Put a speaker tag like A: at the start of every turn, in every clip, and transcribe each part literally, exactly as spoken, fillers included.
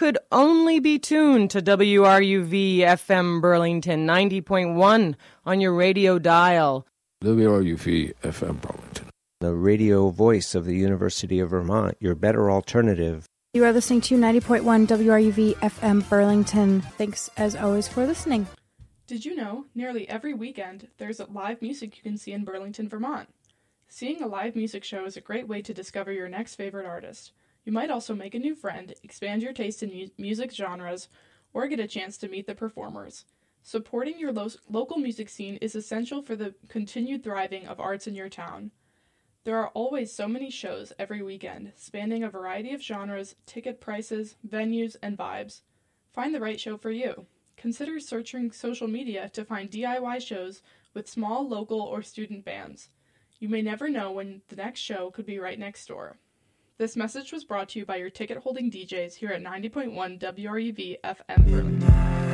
A: could only be tuned to W R U V F M Burlington ninety point one on your radio dial.
B: W R U V F M Burlington,
C: the radio voice of the University of Vermont, your better alternative.
D: You are listening to ninety point one W R U V F M Burlington. Thanks, as always, for listening.
E: Did you know, nearly every weekend, there's live music you can see in Burlington, Vermont? Seeing a live music show is a great way to discover your next favorite artist. You might also make a new friend, expand your taste in mu- music genres, or get a chance to meet the performers. Supporting your lo- local music scene is essential for the continued thriving of arts in your town. There are always so many shows every weekend, spanning a variety of genres, ticket prices, venues, and vibes. Find the right show for you. Consider searching social media to find D I Y shows with small, local, or student bands. You may never know when the next show could be right next door. This message was brought to you by your ticket-holding D Js here at ninety point one W R U V F M Burlington.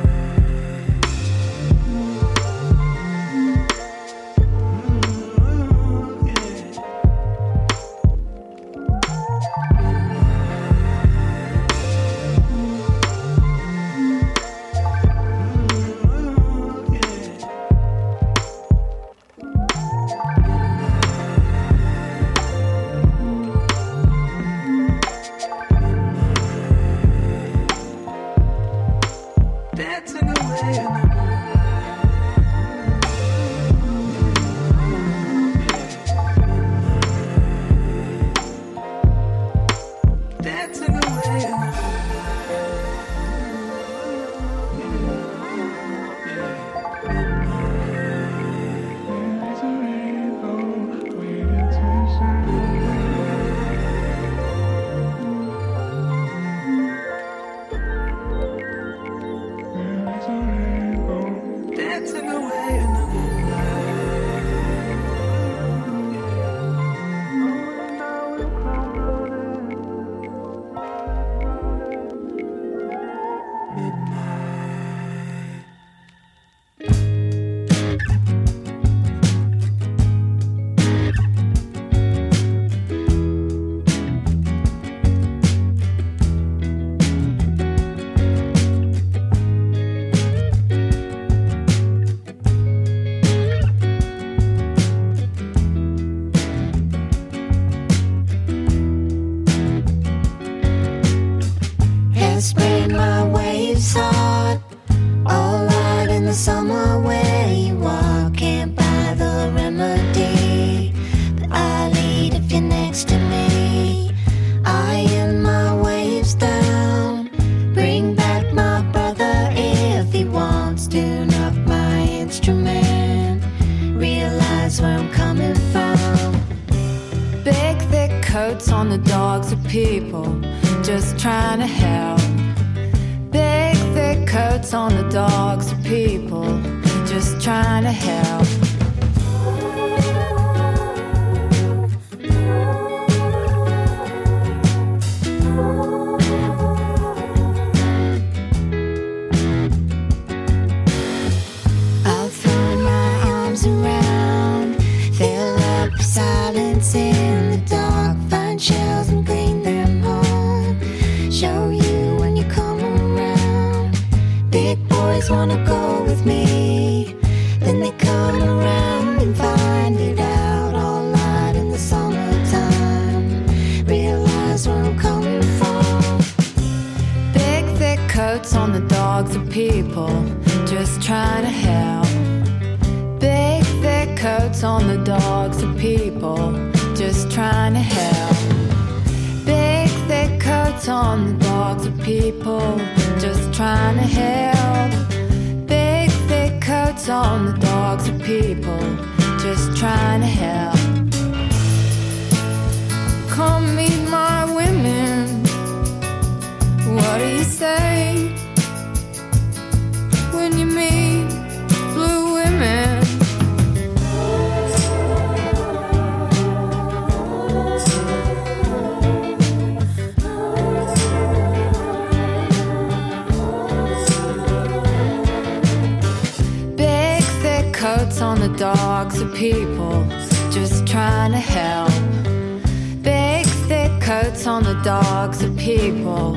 F: Dogs are people just trying to help. Big thick coats on the dogs are people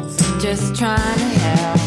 F: just trying to help.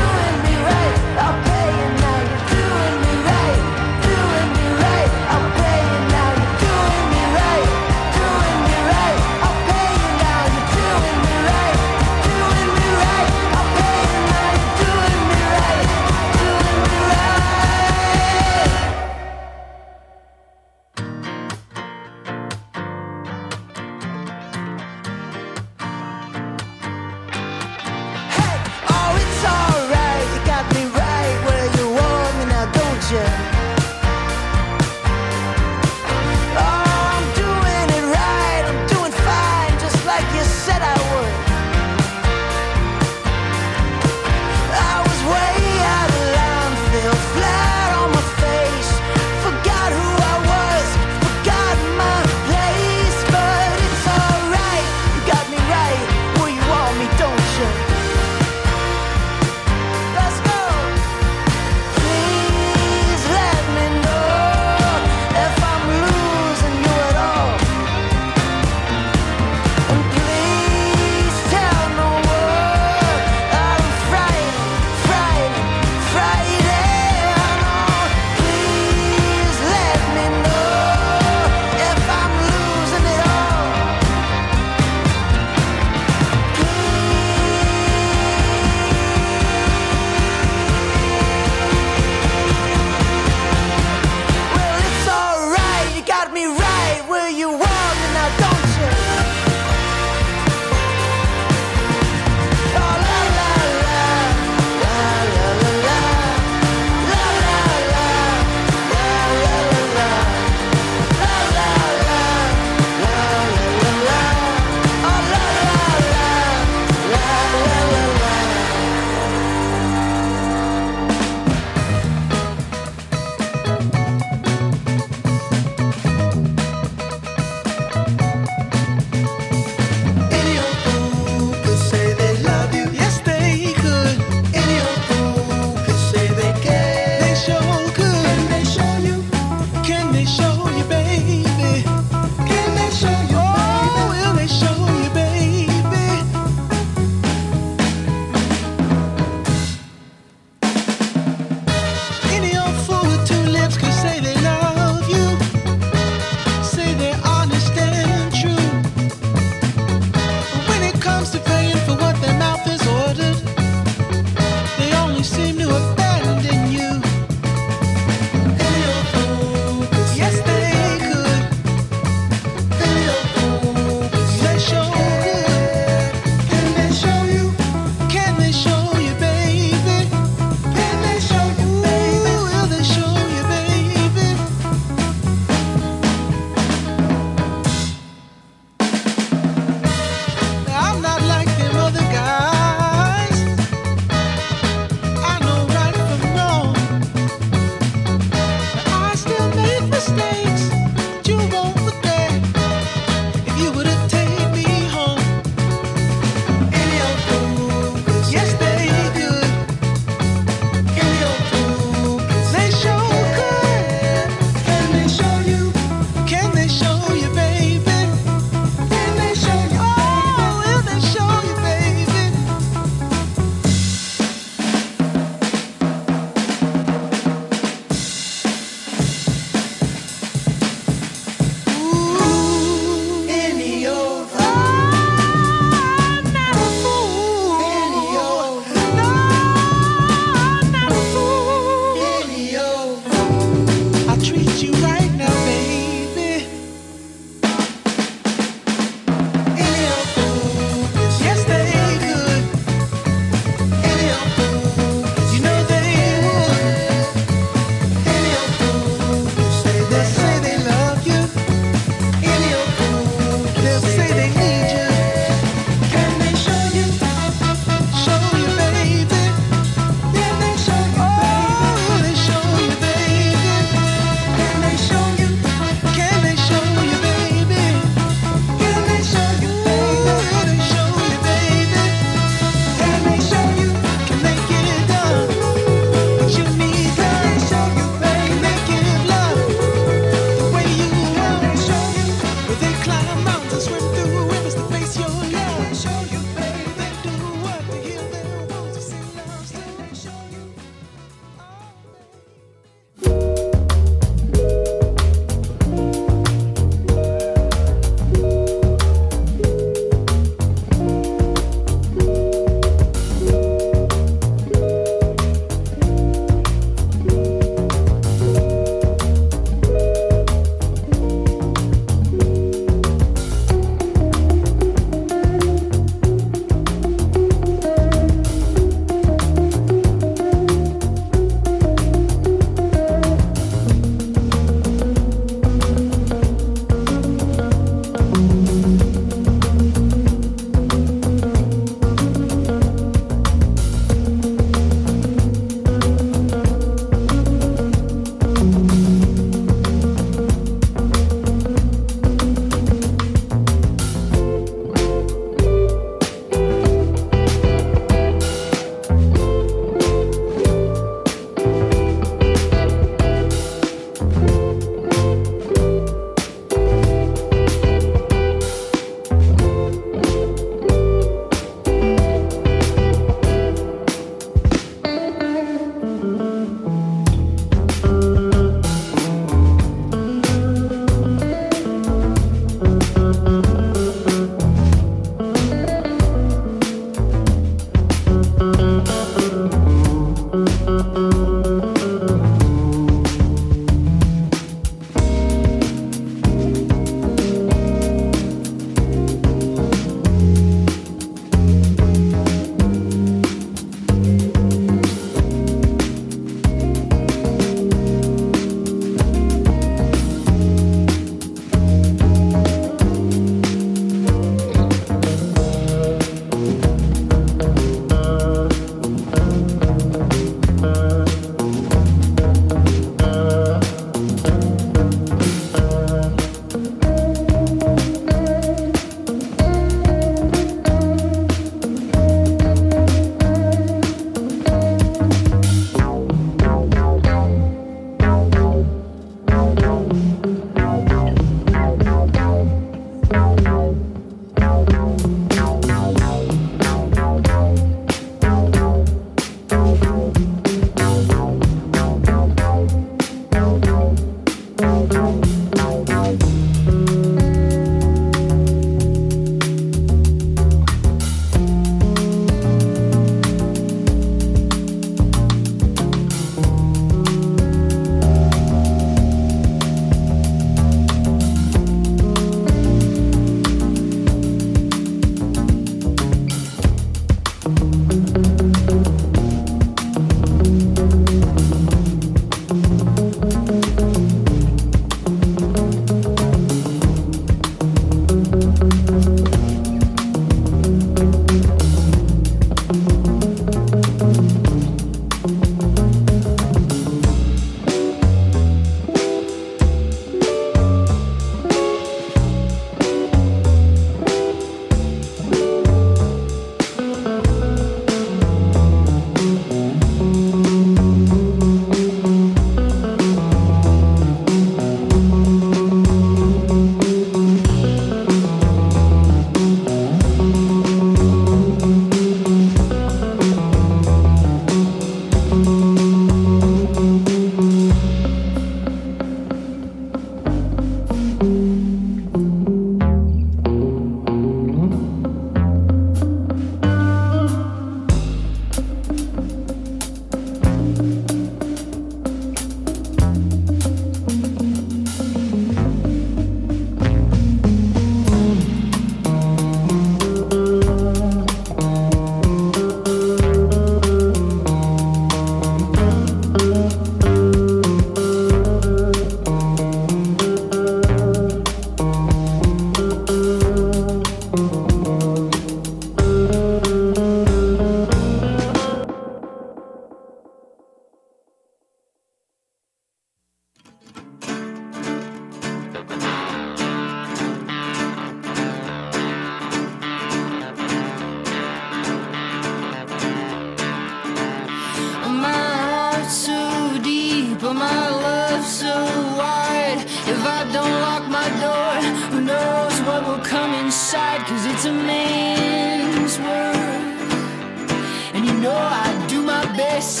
G: my love so wide. If I don't lock my door, who knows what will come inside? Cause it's a man's world, and you know I do my best.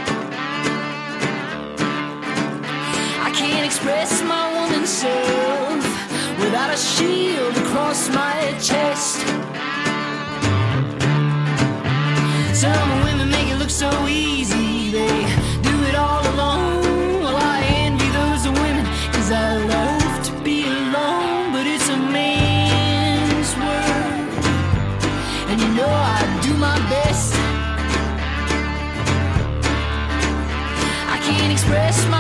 G: I can't express my woman self without a shield across my chest. Some women make it look so easy, they do it all alone. Well, I envy those women, cause I love to be alone. But it's a man's world, and you know I do my best. I can't express my